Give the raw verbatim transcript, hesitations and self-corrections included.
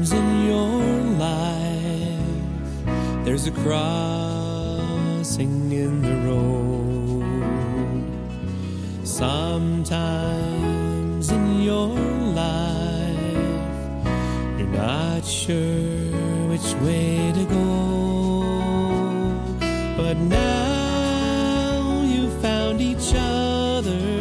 in your life there's a crossing in the road. Sometimes in your life you're not sure which way to go, but now you found each other